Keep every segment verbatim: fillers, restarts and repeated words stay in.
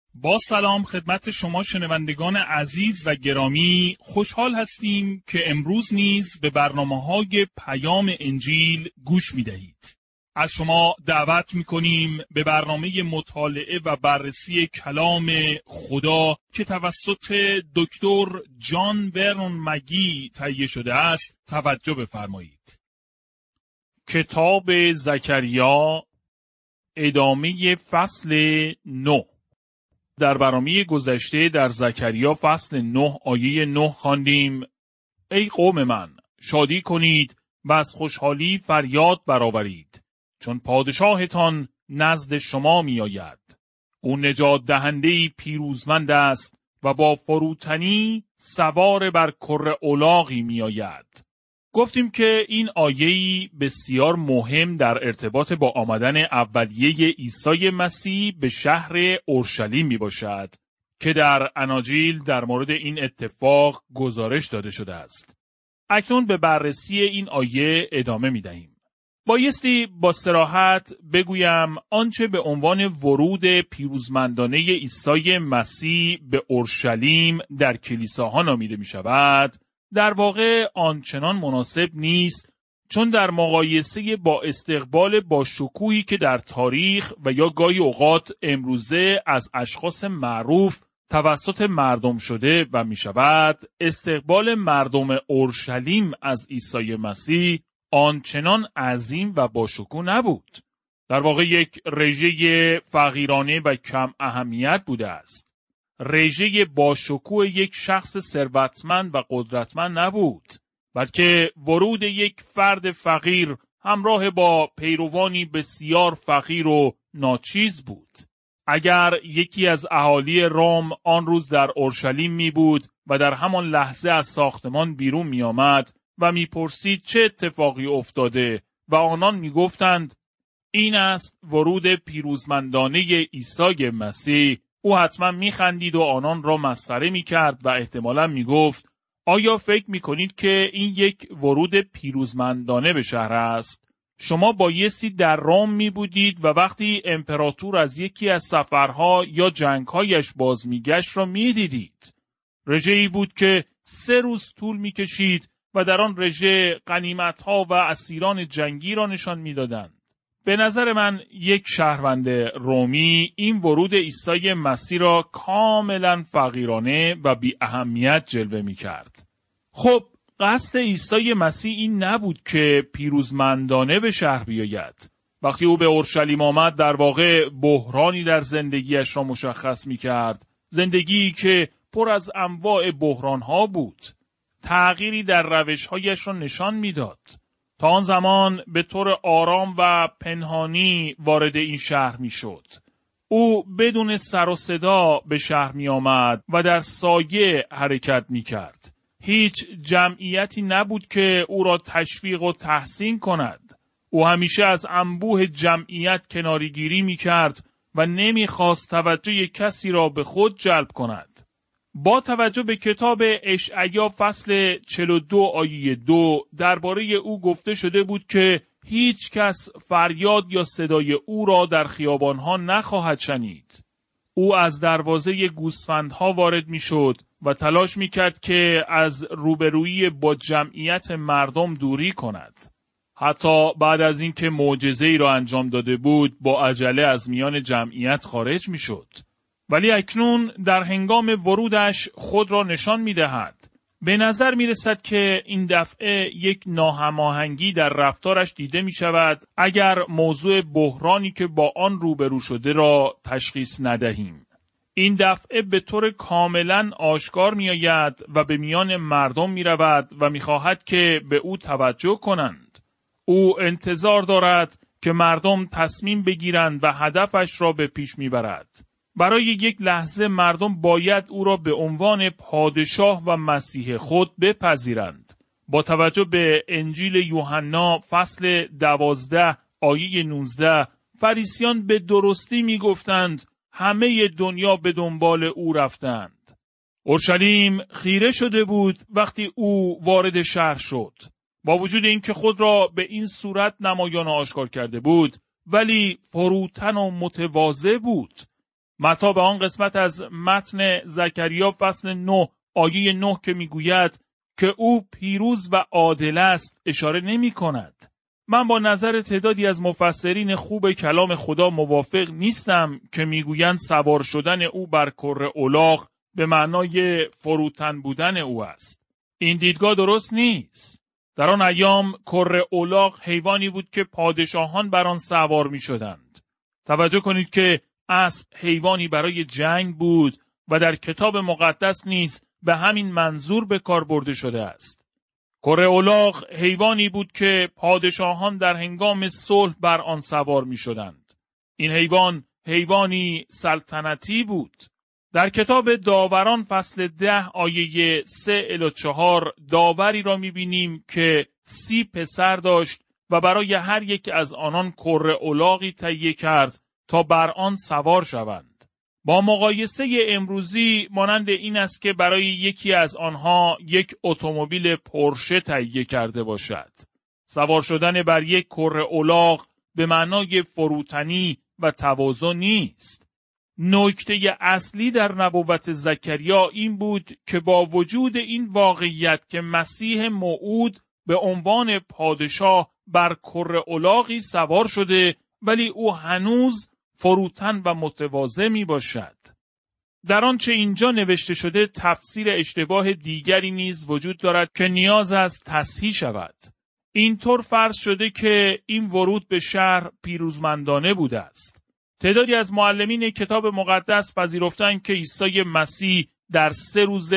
با سلام خدمت شما شنوندگان عزیز و گرامی، خوشحال هستیم که امروز نیز به برنامه‌های پیام انجیل گوش می‌دهید. از شما دعوت می‌کنیم به برنامه مطالعه و بررسی کلام خدا که توسط دکتر جان ورنون مگی تهیه شده است توجه بفرمایید. کتاب زکریا، ادامه فصل نه. در برنامه گذشته در زکریا فصل نه آیه نه خواندیم: ای قوم من، شادی کنید و از خوشحالی فریاد برآورید، چون پادشاهتان نزد شما می آید. او نجات دهنده‌ای پیروزمند است و با فروتنی سوار بر کر الاغی می آید. گفتیم که این آیه‌ای بسیار مهم در ارتباط با آمدن اولیه عیسی مسیح به شهر اورشلیم می باشد که در اناجیل در مورد این اتفاق گزارش داده شده است. اکنون به بررسی این آیه ادامه می دهیم. بایستی با صراحت بگویم آنچه به عنوان ورود پیروزمندانه عیسی مسیح به اورشلیم در کلیساها نامیده می شود، در واقع آنچنان مناسب نیست، چون در مقایسه با استقبال با شکوهی که در تاریخ و یا گاهی اوقات امروزه از اشخاص معروف توسط مردم شده و می شود، استقبال مردم اورشلیم از عیسی مسیح آنچنان عظیم و با شکوه نبود. در واقع یک رژه فقیرانه و کم اهمیت بوده است. رژه با شکوه یک شخص ثروتمند و قدرتمند نبود، بلکه ورود یک فرد فقیر همراه با پیروانی بسیار فقیر و ناچیز بود. اگر یکی از اهالی روم آن روز در اورشلیم می بود و در همان لحظه از ساختمان بیرون می آمد و می پرسید چه اتفاقی افتاده و آنان می گفتند این است ورود پیروزمندانه عیسی مسیح، او حتما می خندید و آنان را مسخره می کرد و احتمالاً می گفت آیا فکر می کنید که این یک ورود پیروزمندانه به شهر است؟ شما بایستی در روم می بودید و وقتی امپراتور از یکی از سفرها یا جنگهایش باز می گشت را می دیدید. رژه‌ای بود که سه روز طول می کشید و در آن رژه غنیمت‌ها و اسیران جنگی را نشان می دادند. به نظر من یک شهروند رومی این ورود عیسی مسیح را کاملا فقیرانه و بی اهمیت جلوه می کرد. خب قصد عیسی مسیح این نبود که پیروزمندانه به شهر بیاید. وقتی او به اورشلیم آمد در واقع بحرانی در زندگیش را مشخص می کرد. زندگی که پر از انواع بحرانها بود. تغییری در روش‌هایش را نشان می داد. تا آن زمان به طور آرام و پنهانی وارد این شهر می شد. او بدون سر و صدا به شهر می آمد و در سایه حرکت می کرد. هیچ جمعیتی نبود که او را تشویق و تحسین کند. او همیشه از انبوه جمعیت کناره‌گیری می کرد و نمی خواست توجه کسی را به خود جلب کند. با توجه به کتاب اشعیا فصل چهل و دو آیه دو درباره او گفته شده بود که هیچ کس فریاد یا صدای او را در خیابانها نخواهد شنید. او از دروازه گوسفندها وارد می شد و تلاش می کرد که از روبرویی با جمعیت مردم دوری کند. حتی بعد از اینکه معجزه‌ای را انجام داده بود با عجله از میان جمعیت خارج می شد. ولی اکنون در هنگام ورودش خود را نشان می دهد. به نظر می رسد که این دفعه یک ناهماهنگی در رفتارش دیده می شود اگر موضوع بحرانی که با آن روبرو شده را تشخیص ندهیم. این دفعه به طور کاملا آشکار می آید و به میان مردم می رود و می خواهد که به او توجه کنند. او انتظار دارد که مردم تصمیم بگیرند و هدفش را به پیش می برد. برای یک لحظه مردم باید او را به عنوان پادشاه و مسیح خود بپذیرند. با توجه به انجیل یوحنا فصل دوازده آیه نوزده، فریسیان به درستی می گفتند همه دنیا به دنبال او رفتند. اورشلیم خیره شده بود وقتی او وارد شهر شد. با وجود اینکه خود را به این صورت نمایان و آشکار کرده بود، ولی فروتن و متواضع بود. متی به آن قسمت از متن زکریا فصل نه آیه نه که میگوید که او پیروز و عادل است اشاره نمی کند. من با نظر تعدادی از مفسرین خوب کلام خدا موافق نیستم که میگویند سوار شدن او بر کره الاغ به معنای فروتن بودن او است. این دیدگاه درست نیست. در آن ایام کره الاغ حیوانی بود که پادشاهان بر آن سوار می شدند. توجه کنید که اسب حیوانی برای جنگ بود و در کتاب مقدس نیز به همین منظور به کار برده شده است. کره الاغ حیوانی بود که پادشاهان در هنگام صلح بر آن سوار می شدند. این حیوان حیوانی سلطنتی بود. در کتاب داوران فصل ده آیه سه الی چهار داوری را می بینیم که سی پسر داشت و برای هر یک از آنان کره الاغی تهیه کرد تا بر آن سوار شوند. با مقایسه امروزی مانند این است که برای یکی از آنها یک اتومبیل پورشه تهیه کرده باشد. سوار شدن بر یک کره الاغ به معنای فروتنی و تواضع نیست. نکته اصلی در نبوت زکریا این بود که با وجود این واقعیت که مسیح موعود به عنوان پادشاه بر کره الاغی سوار شده، ولی او هنوز فروتن و متواضع می باشد. در آنچه اینجا نوشته شده تفسیر اشتباه دیگری نیز وجود دارد که نیاز است تصحیح شود. اینطور فرض شده که این ورود به شهر پیروزمندانه بوده است. تعدادی از معلمین کتاب مقدس پذیرفتند که عیسی مسیح در سه روز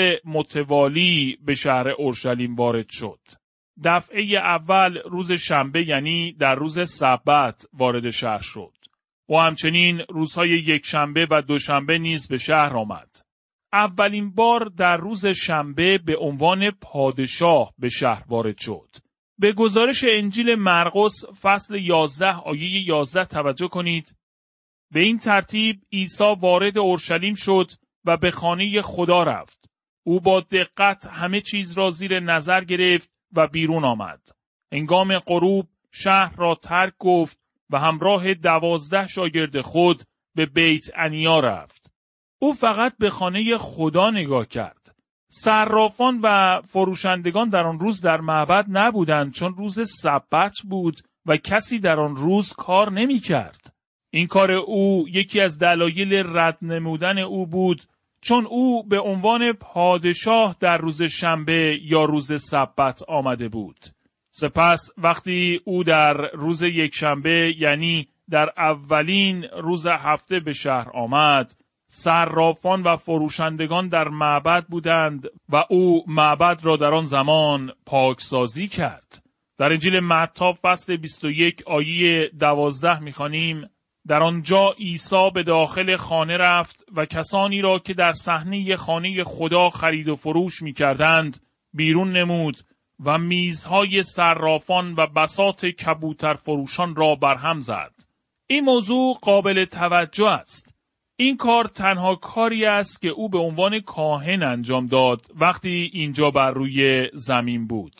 متوالی به شهر اورشلیم وارد شد. دفعه اول روز شنبه یعنی در روز سبت وارد شهر شد. و همچنین روزهای یک شنبه و دوشنبه نیز به شهر آمد. اولین بار در روز شنبه به عنوان پادشاه به شهر وارد شد. به گزارش انجیل مرقس فصل یازده آیه یازده توجه کنید. به این ترتیب عیسی وارد اورشلیم شد و به خانه خدا رفت. او با دقت همه چیز را زیر نظر گرفت و بیرون آمد. هنگام غروب شهر را ترک گفت و همراه دوازده شاگرد خود به بیت عنیا رفت. او فقط به خانه خدا نگاه کرد. صرافان و فروشندگان در آن روز در معبد نبودند چون روز سبت بود و کسی در آن روز کار نمی کرد. این کار او یکی از دلایل رد نمودن او بود چون او به عنوان پادشاه در روز شنبه یا روز سبت آمده بود. سپس وقتی او در روز یک شنبه یعنی در اولین روز هفته به شهر آمد، صرافان و فروشندگان در معبد بودند و او معبد را در آن زمان پاکسازی کرد. در انجیل متی فصل بیست و یک آیه دوازده می‌خوانیم: در آنجا عیسی به داخل خانه رفت و کسانی را که در صحنه خانه خدا خرید و فروش می‌کردند بیرون نمود و میزهای صرافان و بساط کبوتر فروشان را برهم زد. این موضوع قابل توجه است. این کار تنها کاری است که او به عنوان کاهن انجام داد وقتی اینجا بر روی زمین بود.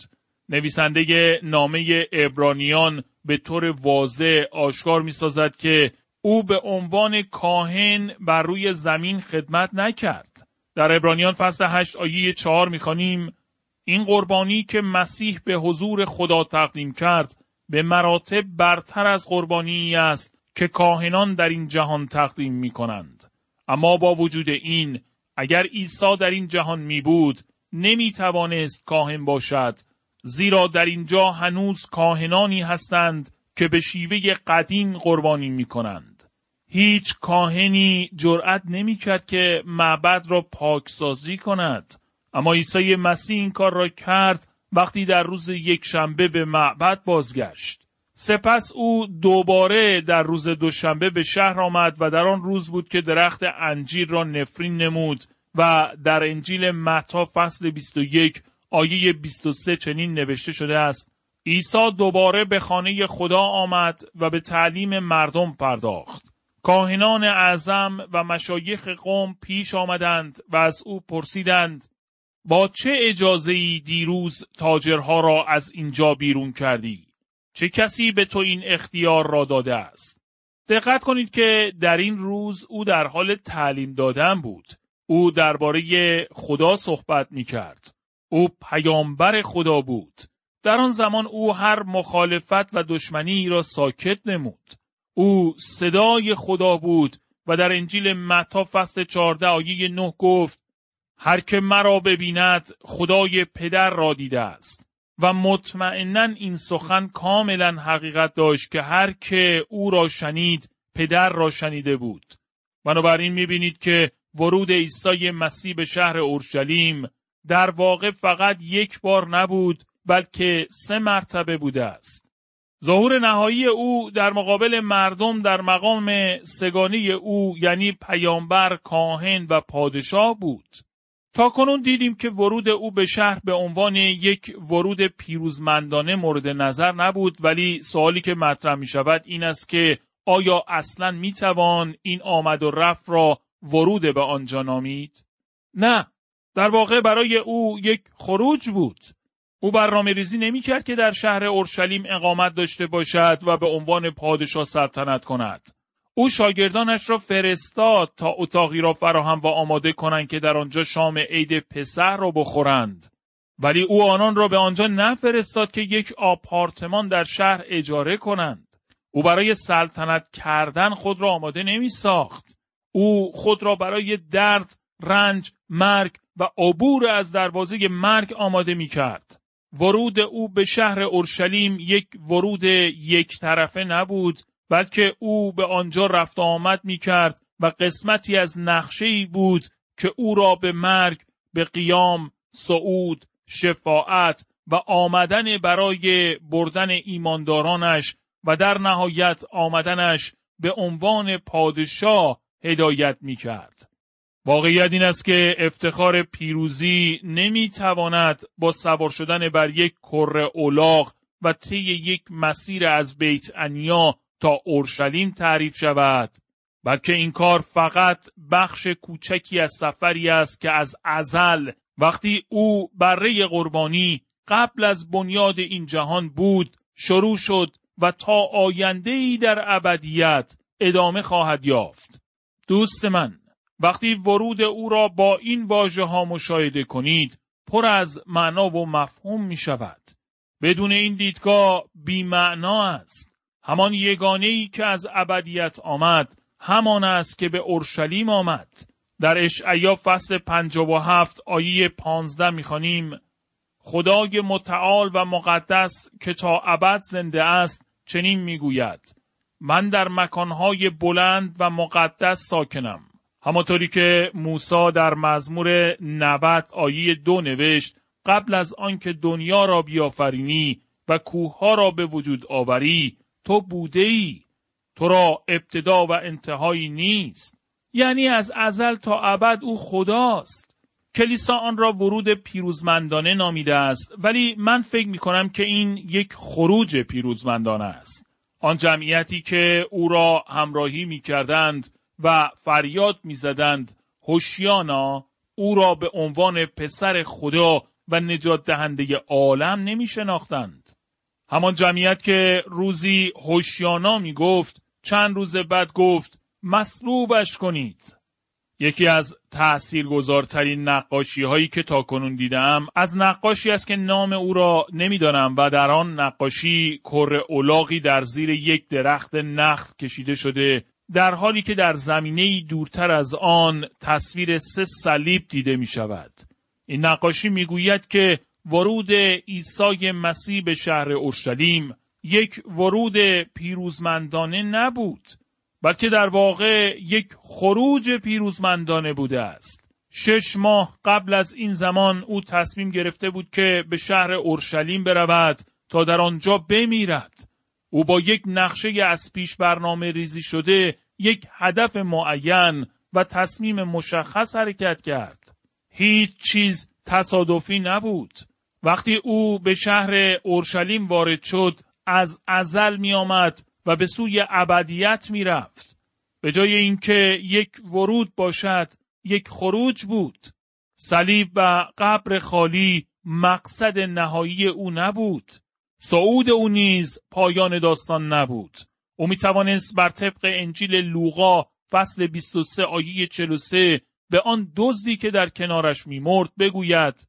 نویسنده نامه عبرانیان به طور واضح آشکار می سازد که او به عنوان کاهن بر روی زمین خدمت نکرد. در عبرانیان فصل هشت آیه چهار می خوانیم: این قربانی که مسیح به حضور خدا تقدیم کرد به مراتب برتر از قربانی است که کاهنان در این جهان تقدیم می کنند. اما با وجود این، اگر عیسی در این جهان می بود، نمی توانست کاهن باشد، زیرا در اینجا هنوز کاهنانی هستند که به شیوه قدیم قربانی می کنند. هیچ کاهنی جرأت نمی کرد که معبد را پاکسازی کند. اما عیسی مسیح این کار را کرد وقتی در روز یک شنبه به معبد بازگشت. سپس او دوباره در روز دوشنبه به شهر آمد و در آن روز بود که درخت انجیر را نفرین نمود و در انجیل متی فصل بیست و یک آیه بیست و سه چنین نوشته شده است: عیسی دوباره به خانه خدا آمد و به تعلیم مردم پرداخت. کاهنان اعظم و مشایخ قوم پیش آمدند و از او پرسیدند: با چه اجازه‌ای دیروز تاجرها را از اینجا بیرون کردی؟ چه کسی به تو این اختیار را داده است؟ دقت کنید که در این روز او در حال تعلیم دادن بود. او درباره خدا صحبت می کرد. او پیامبر خدا بود. در آن زمان او هر مخالفت و دشمنی را ساکت نمود. او صدای خدا بود و در انجیل متی فصل چهارده آیه نه گفت: هر که مرا ببیند خدای پدر را دیده است. و مطمئناً این سخن کاملا حقیقت داشت که هر که او را شنید پدر را شنیده بود. بنابراین می‌بینید که ورود عیسی مسیح به شهر اورشلیم در واقع فقط یک بار نبود، بلکه سه مرتبه بوده است. ظهور نهایی او در مقابل مردم در مقام سگانه او، یعنی پیامبر، کاهن و پادشاه بود. تا کنون دیدیم که ورود او به شهر به عنوان یک ورود پیروزمندانه مورد نظر نبود، ولی سوالی که مطرح می شود این است که آیا اصلاً می توان این آمد و رفت را ورود به آنجا نامید؟ نه، در واقع برای او یک خروج بود. او برنامه ریزی نمی کرد که در شهر اورشلیم اقامت داشته باشد و به عنوان پادشاه سلطنت کند. او شاگردانش را فرستاد تا اتاقی را فراهم و آماده کنند که در آنجا شام عید پسح را بخورند. ولی او آنان را به آنجا نفرستاد که یک آپارتمان در شهر اجاره کنند. او برای سلطنت کردن خود را آماده نمی ساخت. او خود را برای درد، رنج، مرگ و عبور از دروازه مرگ آماده می کرد. ورود او به شهر اورشلیم یک ورود یک طرفه نبود، بلکه او به آنجا رفت آمد می کرد و قسمتی از نقشه‌ای بود که او را به مرگ، به قیام، صعود، شفاعت و آمدن برای بردن ایماندارانش و در نهایت آمدنش به عنوان پادشاه هدایت می کرد. واقعیت این است که افتخار پیروزی نمی تواند با سوار شدن بر یک کره الاغ و طی یک مسیر از بیت عنیا تا اورشلیم تعریف شود، بلکه این کار فقط بخش کوچکی از سفری است که از ازل، وقتی او بره قربانی قبل از بنیاد این جهان بود، شروع شد و تا آینده‌ای در ابدیت ادامه خواهد یافت. دوست من، وقتی ورود او را با این واژه ها مشاهده کنید، پر از معنا و مفهوم می شود. بدون این دیدگاه بی معنا است. همان یگانه‌ای که از ابدیت آمد، همان است که به اورشلیم آمد. در اشعیا فصل پنجاه و هفت آیه پانزده می‌خوانیم: خدای متعال و مقدس که تا ابد زنده است چنین میگوید: من در مکانهای بلند و مقدس ساکنم. همانطوری که موسی در مزمور نود آیه دو نوشت: قبل از آنکه دنیا را بیافرینی و کوهها را به وجود آوری، تو بوده‌ای. تو را ابتدا و انتهایی نیست. یعنی از ازل تا ابد او خداست. کلیسا آن را ورود پیروزمندانه نامیده است، ولی من فکر می کنم که این یک خروج پیروزمندانه است. آن جمعیتی که او را همراهی می کردند و فریاد می زدند: هوشیانا، او را به عنوان پسر خدا و نجات دهنده عالم نمی شناختند. همان جمعیت که روزی هوشیانا می گفت، چند روز بعد گفت مصلوبش کنید. یکی از تأثیرگذارترین نقاشی هایی که تا کنون دیدم از نقاشی است که نام او را نمیدانم و در آن نقاشی کره الاغی در زیر یک درخت نخل کشیده شده، در حالی که در زمینه‌ای دورتر از آن تصویر سه صلیب دیده می شود. این نقاشی می گوید که ورود عیسی مسیح به شهر اورشلیم یک ورود پیروزمندانه نبود، بلکه در واقع یک خروج پیروزمندانه بوده است. شش ماه قبل از این زمان او تصمیم گرفته بود که به شهر اورشلیم برود تا در آنجا بمیرد. او با یک نقشه از پیش برنامه ریزی شده، یک هدف معین و تصمیم مشخص حرکت کرد. هیچ چیز تصادفی نبود. وقتی او به شهر اورشلیم وارد شد، از ازل می آمد و به سوی ابدیت می رفت. به جای اینکه یک ورود باشد، یک خروج بود. صلیب و قبر خالی مقصد نهایی او نبود. صعود او نیز پایان داستان نبود. او می توانست بر طبق انجیل لوقا فصل بیست و سه آیه چهل و سه به آن دزدی که در کنارش می مرد بگوید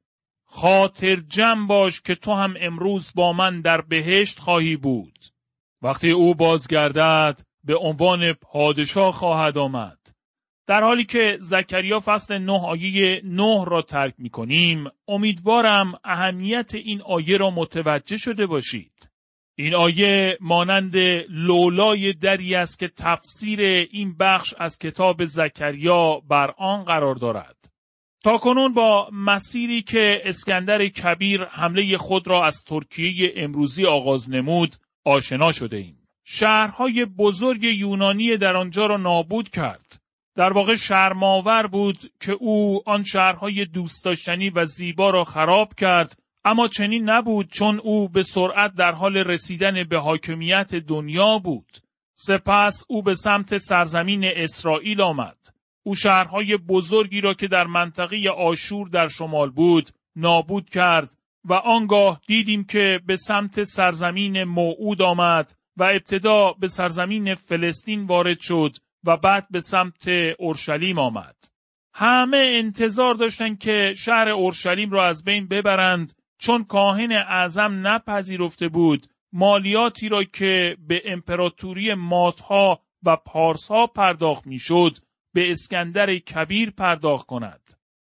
خاطر جمع باش که تو هم امروز با من در بهشت خواهی بود. وقتی او بازگردد به عنوان پادشاه خواهد آمد. در حالی که زکریا فصل نه آیه نه را ترک می کنیم، امیدوارم اهمیت این آیه را متوجه شده باشید. این آیه مانند لولای دری است که تفسیر این بخش از کتاب زکریا بر آن قرار دارد. تاکنون با مسیری که اسکندر کبیر حمله خود را از ترکیه امروزی آغاز نمود آشنا شده ایم. شهرهای بزرگ یونانی در آنجا را نابود کرد. در واقع شرم‌آور بود که او آن شهرهای دوست داشتنی و زیبا را خراب کرد، اما چنین نبود چون او به سرعت در حال رسیدن به حاکمیت دنیا بود. سپس او به سمت سرزمین اسرائیل آمد. او شهرهای بزرگی را که در منطقه آشور در شمال بود نابود کرد و آنگاه دیدیم که به سمت سرزمین موعود آمد و ابتدا به سرزمین فلسطین وارد شد و بعد به سمت اورشلیم آمد. همه انتظار داشتند که شهر اورشلیم را از بین ببرند، چون کاهن اعظم نپذیرفته بود مالیاتی را که به امپراتوری مادها و پارسها پرداخت میشد به اسکندر کبیر پرداخت کند.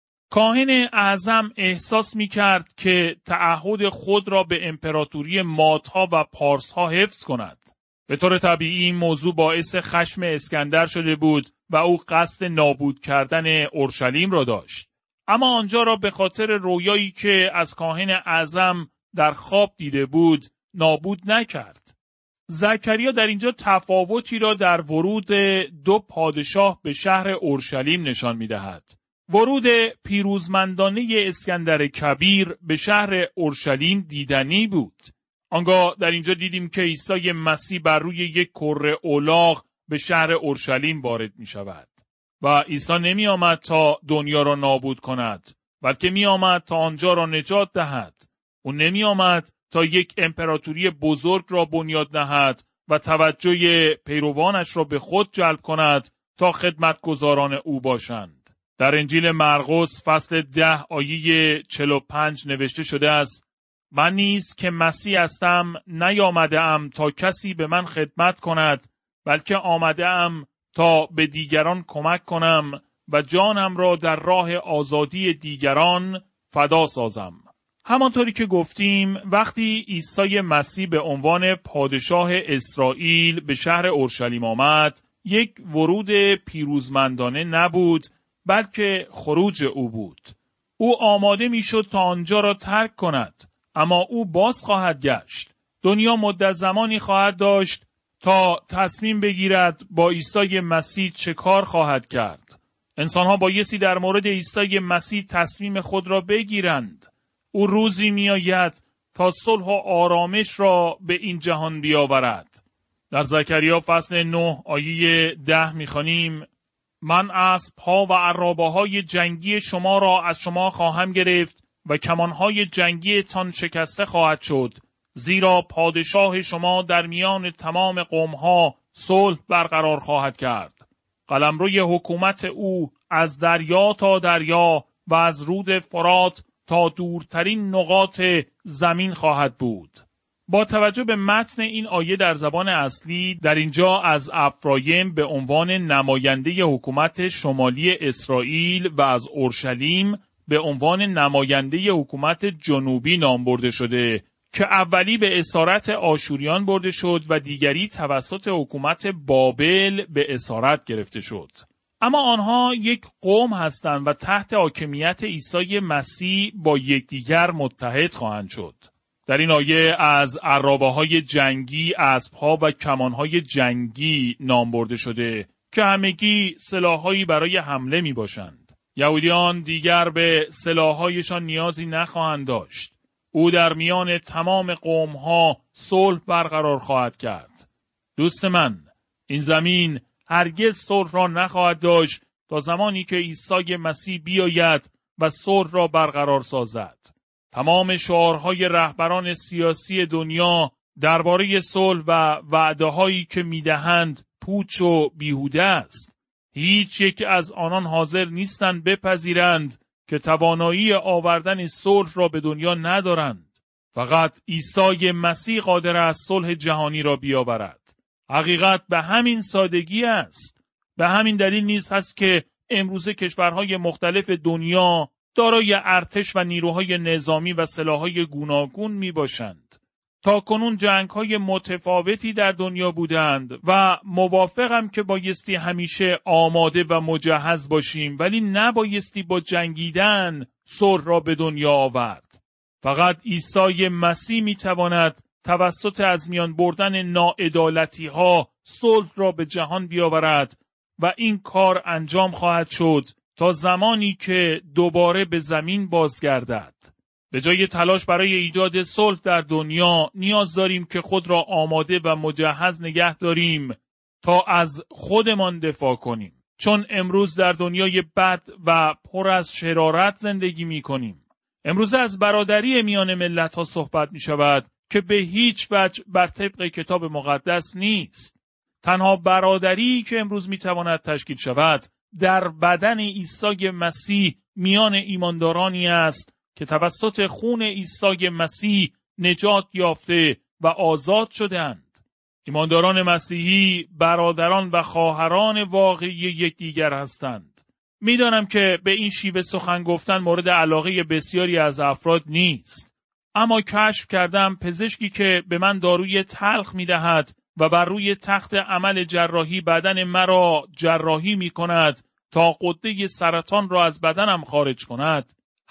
کاهن اعظم احساس می کرد که تعهد خود را به امپراتوری مادها و پارسها حفظ کند. به طور طبیعی این موضوع باعث خشم اسکندر شده بود و او قصد نابود کردن اورشلیم را داشت. اما آنجا را به خاطر رویایی که از کاهن اعظم در خواب دیده بود نابود نکرد. زکریا در اینجا تفاوتی را در ورود دو پادشاه به شهر اورشلیم نشان می‌دهد. ورود پیروزمندانه اسکندر کبیر به شهر اورشلیم دیدنی بود. آنگاه در اینجا دیدیم که عیسی مسیح بر روی یک کره الاغ به شهر اورشلیم وارد می شود. و عیسی نمی آمد تا دنیا را نابود کند، بلکه می آمد تا آنجا را نجات دهد. او نمی آمد تا یک امپراتوری بزرگ را بنیاد نهد و توجه پیروانش را به خود جلب کند تا خدمتگزاران او باشند. در انجیل مرقس فصل ده آیه چهل و پنج نوشته شده است: من نیز که مسیح هستم نیامده ام تا کسی به من خدمت کند، بلکه آمده ام تا به دیگران کمک کنم و جانم را در راه آزادی دیگران فدا سازم. همانطوری که گفتیم وقتی عیسی مسیح به عنوان پادشاه اسرائیل به شهر اورشلیم آمد، یک ورود پیروزمندانه نبود، بلکه خروج او بود. او آماده می شد تا آنجا را ترک کند، اما او باز خواهد گشت. دنیا مدت زمانی خواهد داشت تا تصمیم بگیرد با عیسی مسیح چه کار خواهد کرد. انسانها بایستی در مورد عیسی مسیح تصمیم خود را بگیرند. او روزی می آید تا صلح و آرامش را به این جهان بیاورد. در زکریا فصل نه آیه ده می خوانیم: من اسب‌ها و عرابه‌های جنگی شما را از شما خواهم گرفت و کمانهای جنگی تان شکسته خواهد شد، زیرا پادشاه شما در میان تمام قومها صلح برقرار خواهد کرد. قلمروی حکومت او از دریا تا دریا و از رود فرات تا دورترین نقاط زمین خواهد بود. با توجه به متن این آیه در زبان اصلی، در اینجا از افرایم به عنوان نماینده حکومت شمالی اسرائیل و از اورشلیم به عنوان نماینده حکومت جنوبی نام برده شده که اولی به اسارت آشوریان برده شد و دیگری توسط حکومت بابل به اسارت گرفته شد. اما آنها یک قوم هستند و تحت حاکمیت عیسی مسیح با یکدیگر متحد خواهند شد. در این آیه از عرابه‌های جنگی، اسب‌ها و کمان‌های جنگی نام برده شده که همگی سلاح‌هایی برای حمله می‌باشند. یهودیان دیگر به سلاح‌هایشان نیازی نخواهند داشت. او در میان تمام قوم‌ها صلح برقرار خواهد کرد. دوست من، این زمین هرگز صلح را نخواهد داشت تا زمانی که عیسی مسیح بیاید و صلح را برقرار سازد. تمام شعارهای رهبران سیاسی دنیا درباره صلح و وعده‌هایی که می‌دهند پوچ و بیهوده است. هیچ یک از آنان حاضر نیستند بپذیرند که توانایی آوردن صلح را به دنیا ندارند. فقط عیسی مسیح قادر است صلح جهانی را بیاورد. حقیقت به همین سادگی است. به همین دلیل نیز هست که امروزه کشورهای مختلف دنیا دارای ارتش و نیروهای نظامی و سلاح‌های گوناگون میباشند. تا کنون جنگ‌های متفاوتی در دنیا بودند و موافقم که بایستی همیشه آماده و مجهز باشیم، ولی نبایستی با جنگیدن صلح را به دنیا آورد. فقط عیسی مسیح میتواند توسط از میان بردن ناعدالتی‌ها صلح را به جهان بیاورد و این کار انجام خواهد شد تا زمانی که دوباره به زمین بازگردد. به جای تلاش برای ایجاد صلح در دنیا، نیاز داریم که خود را آماده و مجهز نگه داریم تا از خودمان دفاع کنیم. چون امروز در دنیای بد و پر از شرارت زندگی می کنیم. امروز از برادری میان ملت ها صحبت می شود که به هیچ وجه بر طبق کتاب مقدس نیست. تنها برادری که امروز می تواند تشکیل شود در بدن عیسی مسیح میان ایماندارانی است که توسط خون عیسی مسیح نجات یافته و آزاد شدند. ایمانداران مسیحی برادران و خواهران واقعی یکدیگر هستند. میدانم که به این شیوه سخن گفتن مورد علاقه بسیاری از افراد نیست. اما کشف کردم پزشکی که به من داروی تلخ میدهد و بر روی تخت عمل جراحی بدن مرا جراحی می کند تا غده سرطان را از بدنم خارج کند،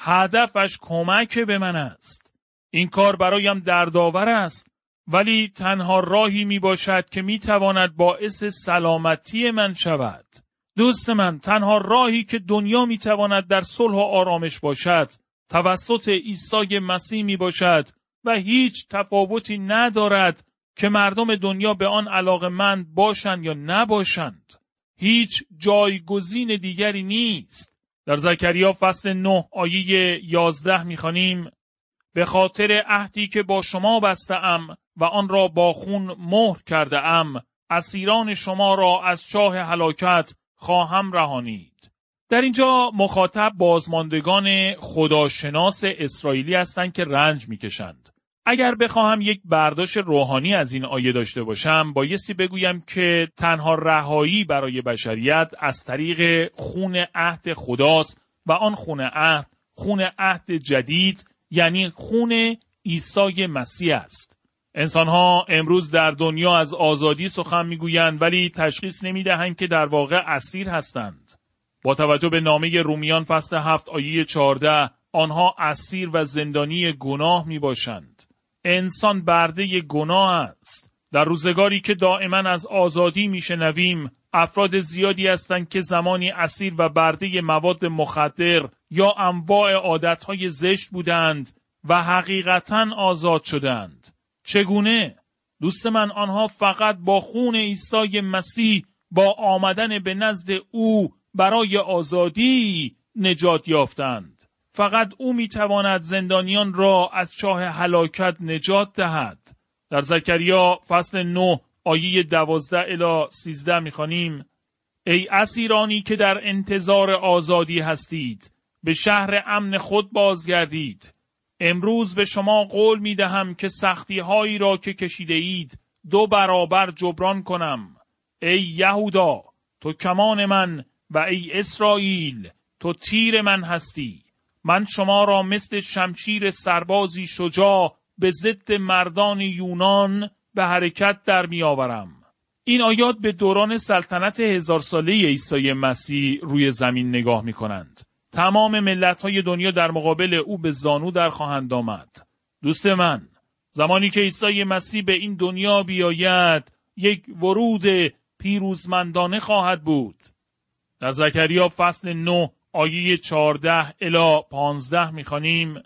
هدفش کمک به من است. این کار برایم دردآور است، ولی تنها راهی می باشد که می تواند باعث سلامتی من شود. دوست من، تنها راهی که دنیا می تواند در صلح و آرامش باشد توسط عیسی مسیح می باشد و هیچ تفاوتی ندارد که مردم دنیا به آن علاقه‌مند باشند یا نباشند. هیچ جایگزین دیگری نیست. در زکریا فصل نه آیه یازده می‌خوانیم: به خاطر عهدی که با شما بسته‌ام و آن را با خون مهر کرده‌ام، اسیران شما را از چاه هلاکت خواهم رهانید. در اینجا مخاطب بازماندگان خداشناس اسرائیلی هستند که رنج می‌کشند. اگر بخواهم یک برداشت روحانی از این آیه داشته باشم، بایستی بگویم که تنها رهایی برای بشریت از طریق خون عهد خداست و آن خون عهد، خون عهد جدید، یعنی خون عیسی مسیح است. انسان‌ها امروز در دنیا از آزادی سخن می‌گویند ولی تشخیص نمی‌دهند که در واقع اسیر هستند. با توجه به نامه رومیان فصل هفت آیه چهارده، آنها اسیر و زندانی گناه می‌باشند. انسان برده گناه است. در روزگاری که دائما از آزادی میشنویم، افراد زیادی هستند که زمانی اسیر و برده مواد مخدر یا انواع عادتهای زشت بودند و حقیقتاً آزاد شدند. چگونه؟ دوست من، آنها فقط با خون عیسی مسیح با آمدن به نزد او برای آزادی نجات یافتند. فقط او میتواند زندانیان را از چاه هلاکت نجات دهد. در زکریا فصل نه آیه دوازده الی سیزده میخوانیم: ای اسیرانی که در انتظار آزادی هستید، به شهر امن خود بازگردید. امروز به شما قول میدهم که سختی هایی را که کشیده اید دو برابر جبران کنم. ای یهودا، تو کمان من، و ای اسرائیل، تو تیر من هستی. من شما را مثل شمشیر سربازی شجاع به ضد مردان یونان به حرکت در می آورم. این آیات به دوران سلطنت هزار ساله عیسی مسیح روی زمین نگاه می کنند. تمام ملت‌های دنیا در مقابل او به زانو در خواهند آمد. دوست من، زمانی که عیسی مسیح به این دنیا بیاید، یک ورود پیروزمندانه خواهد بود. در زکریا فصل نه آیه چهارده الی پانزده می‌خوانیم: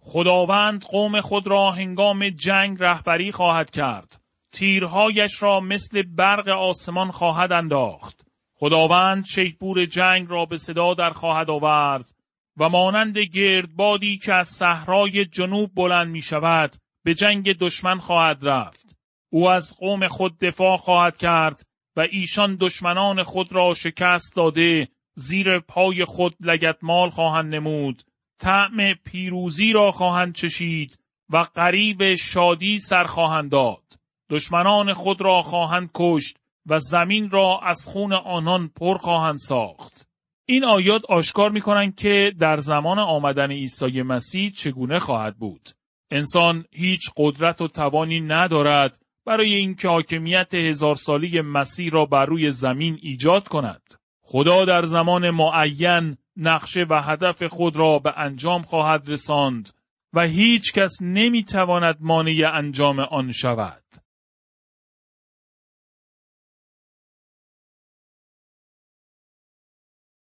خداوند قوم خود را هنگام جنگ رهبری خواهد کرد. تیرهایش را مثل برق آسمان خواهد انداخت. خداوند شیپور جنگ را به صدا در خواهد آورد و مانند گردبادی که از صحرای جنوب بلند می شود به جنگ دشمن خواهد رفت. او از قوم خود دفاع خواهد کرد و ایشان دشمنان خود را شکست داده زیر پای خود لگدمال خواهند نمود، طعم پیروزی را خواهند چشید و غریو شادی سر خواهند داد. دشمنان خود را خواهند کشت و زمین را از خون آنان پر خواهند ساخت. این آیات آشکار می‌کنند که در زمان آمدن عیسی مسیح چگونه خواهد بود. انسان هیچ قدرت و توانی ندارد برای اینکه حاکمیت هزار سالی مسیح را بر روی زمین ایجاد کند. خدا در زمان معین نقشه و هدف خود را به انجام خواهد رساند و هیچ کس نمی‌تواند مانع انجام آن شود.